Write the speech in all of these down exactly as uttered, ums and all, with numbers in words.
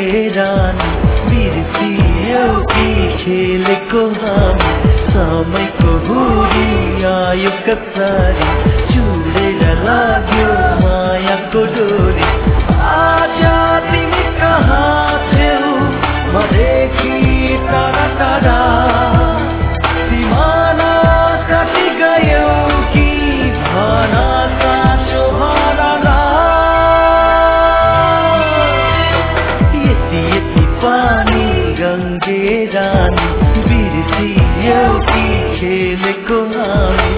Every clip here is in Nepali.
रानी बिर्सियौ कि खेलेको हामी समयको हुरी आयो कतारी चुडेर लाग्यो मायाको डोरी आज तिमी कहाँ छेउ मदेखि टाढा टाढा सिमाना काटी गयौ कि भना साँचो भनला यति यति पानी गङ्गे रानी बिर्सियौ कि खेलेको हामी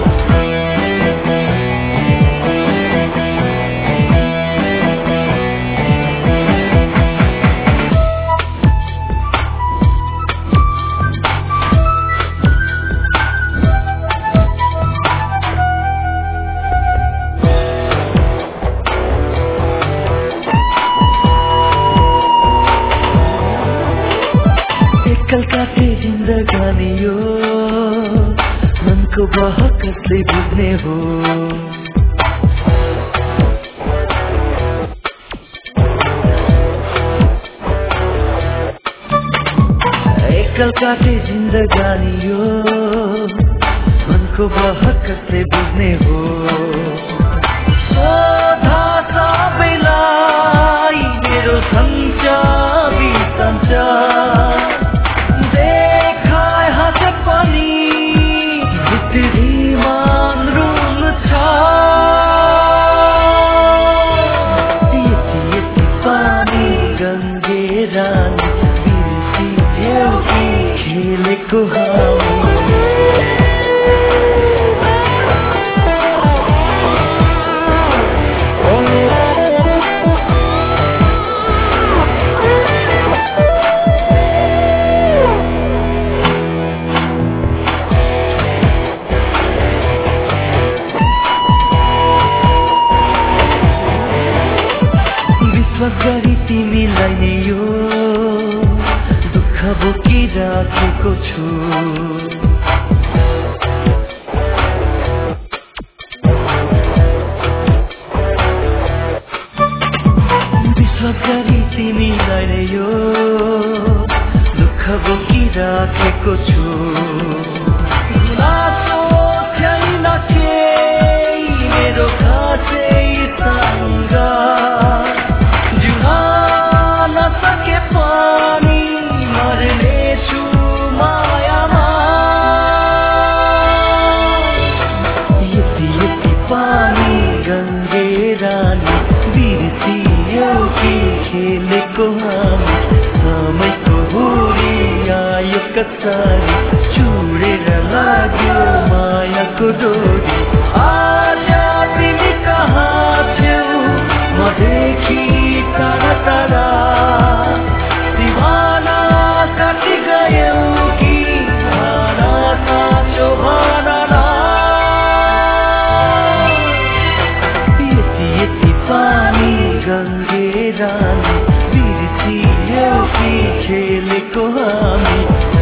कल काटे जिन्दगानी यो मनको बहकतले बुझ्ने हो एकल काटे जिन्दगानी यो मनको बहकतले बुझ्ने हो सोधा सबैलाई मेरो सञ्च बिसञ्च खेलेको विश्वास गरी तिमीलाई नै यो दुःख बोकिराखेको छु विश्वास गरी तिमीलाई नै यो दुःख बोकिराखेको छु गुनासो छैन केही मेरो खासैसँग जुन नसके पनि मर्नेछु मायामा यति यति पानी गङ्गे रानी बिर्सियौ कि खेलेको हामी समयको हुरी आयो कतारी चुडेर लाग्यो मायाको डोरी आज तिमी कहाँ छेउ मदेखि टाढा टाढा सिमाना काटी गयौ कि भना साँचो भनला यति यति पानी गङ्गे रानी बिर्सियौ कि खेलेको हामी